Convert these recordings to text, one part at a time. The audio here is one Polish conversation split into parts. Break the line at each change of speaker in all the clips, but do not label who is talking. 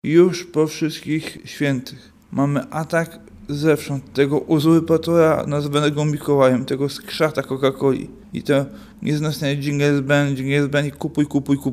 Już po wszystkich świętych mamy atak zewsząd tego uzurpatora nazwanego Mikołajem, tego skrzata Coca-Coli. I to nieznośne Jingles Band i kupuj,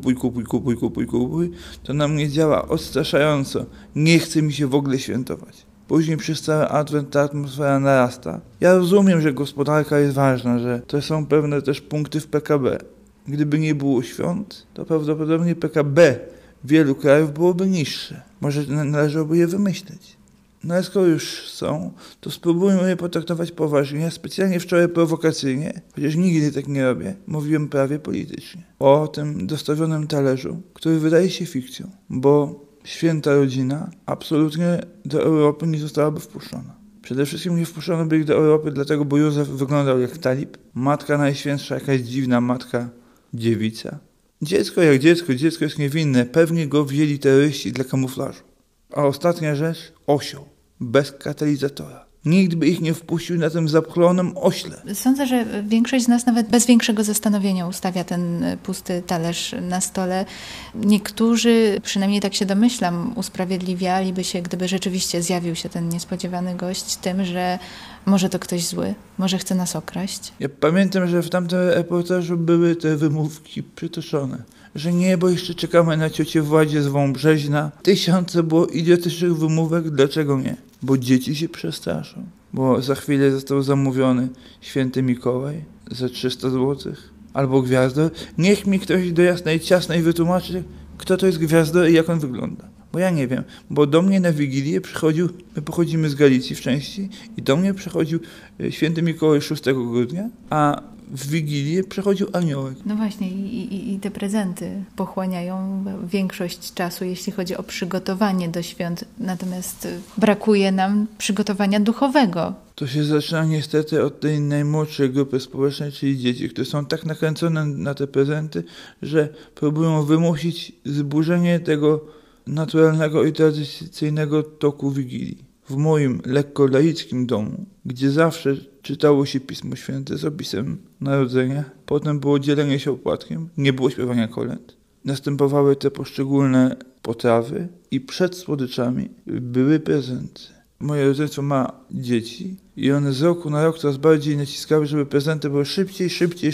to na mnie działa odstraszająco. Nie chce mi się w ogóle świętować. Później przez cały adwent ta atmosfera narasta. Ja rozumiem, że gospodarka jest ważna, że to są pewne też punkty w PKB. Gdyby nie było świąt, to prawdopodobnie PKB wielu krajów byłoby niższe. Może należałoby je wymyśleć. No ale skoro już są, to spróbujmy je potraktować poważnie. Ja specjalnie wczoraj prowokacyjnie, chociaż nigdy tak nie robię, mówiłem prawie politycznie. O tym dostawionym talerzu, który wydaje się fikcją, bo święta rodzina absolutnie do Europy nie zostałaby wpuszczona. Przede wszystkim nie wpuszczono by ich do Europy dlatego, bo Józef wyglądał jak talib. Matka najświętsza, jakaś dziwna matka, dziewica. Dziecko jak dziecko jest niewinne. Pewnie go wzięli terroryści dla kamuflażu. A ostatnia rzecz, osioł. Bez katalizatora. Nikt by ich nie wpuścił na tym zapchlonym ośle.
Sądzę, że większość z nas nawet bez większego zastanowienia ustawia ten pusty talerz na stole. Niektórzy, przynajmniej tak się domyślam, usprawiedliwialiby się, gdyby rzeczywiście zjawił się ten niespodziewany gość tym, że może to ktoś zły, może chce nas okraść.
Ja pamiętam, że w tamtym reportażu były te wymówki przytoczone. Że nie, bo jeszcze czekamy na ciocię Władzie z Wąbrzeźna. Tysiące było idiotycznych wymówek, dlaczego nie? Bo dzieci się przestraszą. Bo za chwilę został zamówiony święty Mikołaj za 300 zł. Albo Gwiazdor. Niech mi ktoś do jasnej ciasnej wytłumaczy, kto to jest Gwiazdor i jak on wygląda. Bo ja nie wiem, bo do mnie na Wigilię przychodził, my pochodzimy z Galicji w części, i do mnie przychodził święty Mikołaj 6 grudnia, a w Wigilię przychodził aniołek.
No właśnie i te prezenty pochłaniają większość czasu, jeśli chodzi o przygotowanie do świąt. Natomiast brakuje nam przygotowania duchowego.
To się zaczyna niestety od tej najmłodszej grupy społecznej, czyli dzieci, które są tak nakręcone na te prezenty, że próbują wymusić zburzenie tego naturalnego i tradycyjnego toku Wigilii. W moim lekko laickim domu, gdzie zawsze czytało się Pismo Święte z opisem narodzenia, potem było dzielenie się opłatkiem, nie było śpiewania kolęd, następowały te poszczególne potrawy i przed słodyczami były prezenty. Moje rodzeństwo ma dzieci i one z roku na rok coraz bardziej naciskały, żeby prezenty były szybciej.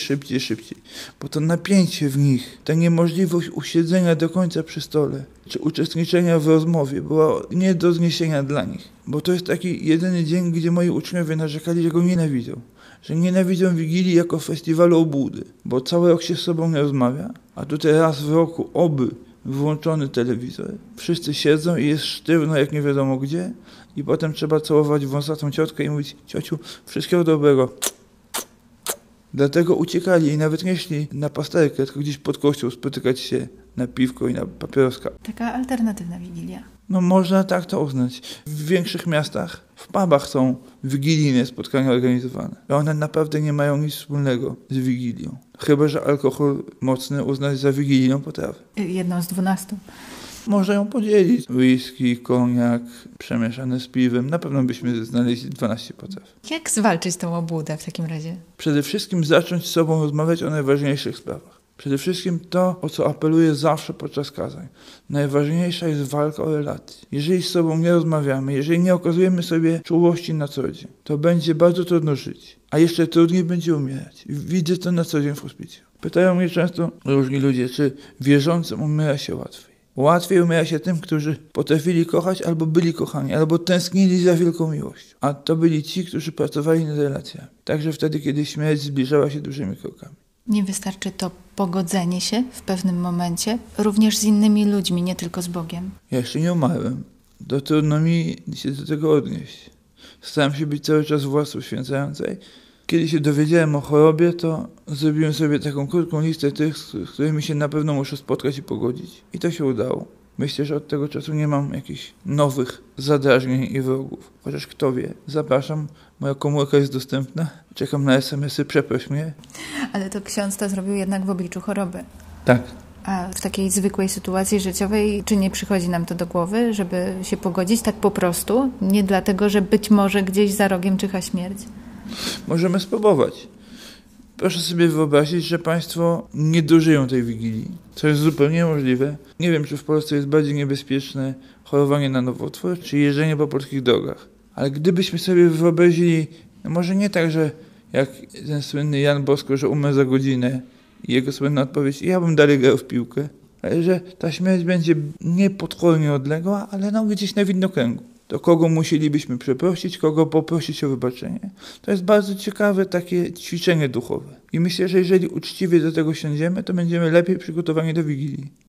Bo to napięcie w nich, ta niemożliwość usiedzenia do końca przy stole, czy uczestniczenia w rozmowie była nie do zniesienia dla nich. Bo to jest taki jedyny dzień, gdzie moi uczniowie narzekali, że go nienawidzą. Że nienawidzą Wigilii jako festiwalu obłudy, bo cały rok się z sobą nie rozmawia, a tutaj raz w roku oby włączony telewizor. Wszyscy siedzą i jest sztywno jak nie wiadomo gdzie i potem trzeba całować wąsatą ciotkę i mówić: ciociu, wszystkiego dobrego. Dlatego uciekali i nawet nie szli na pasterkę, tylko gdzieś pod kościół spotykać się na piwko i na papieroska.
Taka alternatywna Wigilia.
No można tak to uznać. W większych miastach, w pubach są wigilijne spotkania organizowane. I one naprawdę nie mają nic wspólnego z Wigilią. Chyba że alkohol mocny uznać za wigilijną potrawę.
Jedną z 12.
Można ją podzielić. Whisky, koniak, przemieszane z piwem. Na pewno byśmy znaleźli 12 potraw.
Jak zwalczyć tą obłudę w takim razie?
Przede wszystkim zacząć z sobą rozmawiać o najważniejszych sprawach. Przede wszystkim to, o co apeluję zawsze podczas kazań. Najważniejsza jest walka o relacje. Jeżeli z sobą nie rozmawiamy, jeżeli nie okazujemy sobie czułości na co dzień, to będzie bardzo trudno żyć. A jeszcze trudniej będzie umierać. Widzę to na co dzień w hospicjum. Pytają mnie często różni ludzie, czy wierzącym umiera się łatwiej. Łatwiej umiera się tym, którzy potrafili kochać albo byli kochani, albo tęsknili za wielką miłością. A to byli ci, którzy pracowali nad relacjami. Także wtedy, kiedy śmierć zbliżała się dużymi krokami.
Nie wystarczy to pogodzenie się w pewnym momencie, również z innymi ludźmi, nie tylko z Bogiem.
Ja jeszcze nie umarłem. To trudno mi się do tego odnieść. Starałem się być cały czas własną święcającej. Kiedy się dowiedziałem o chorobie, to zrobiłem sobie taką krótką listę tych, z którymi się na pewno muszę spotkać i pogodzić. I to się udało. Myślę, że od tego czasu nie mam jakichś nowych zadrażnień i wrogów. Chociaż kto wie. Zapraszam, moja komórka jest dostępna. Czekam na SMS-y, przeproś mnie.
Ale to ksiądz to zrobił jednak w obliczu choroby.
Tak.
A w takiej zwykłej sytuacji życiowej, czy nie przychodzi nam to do głowy, żeby się pogodzić tak po prostu? Nie dlatego, że być może gdzieś za rogiem czyha śmierć?
Możemy spróbować. Proszę sobie wyobrazić, że państwo nie dożyją tej Wigilii, co jest zupełnie możliwe. Nie wiem, czy w Polsce jest bardziej niebezpieczne chorowanie na nowotwór, czy jeżdżenie po polskich drogach. Ale gdybyśmy sobie wyobrazili, no może nie tak, że jak ten słynny Jan Bosko, że umarł za godzinę i jego słynna odpowiedź, ja bym dalej grał w piłkę, ale że ta śmierć będzie nie potwornie odległa, ale no gdzieś na widnokręgu. To kogo musielibyśmy przeprosić, kogo poprosić o wybaczenie. To jest bardzo ciekawe takie ćwiczenie duchowe. I myślę, że jeżeli uczciwie do tego siądziemy, to będziemy lepiej przygotowani do Wigilii.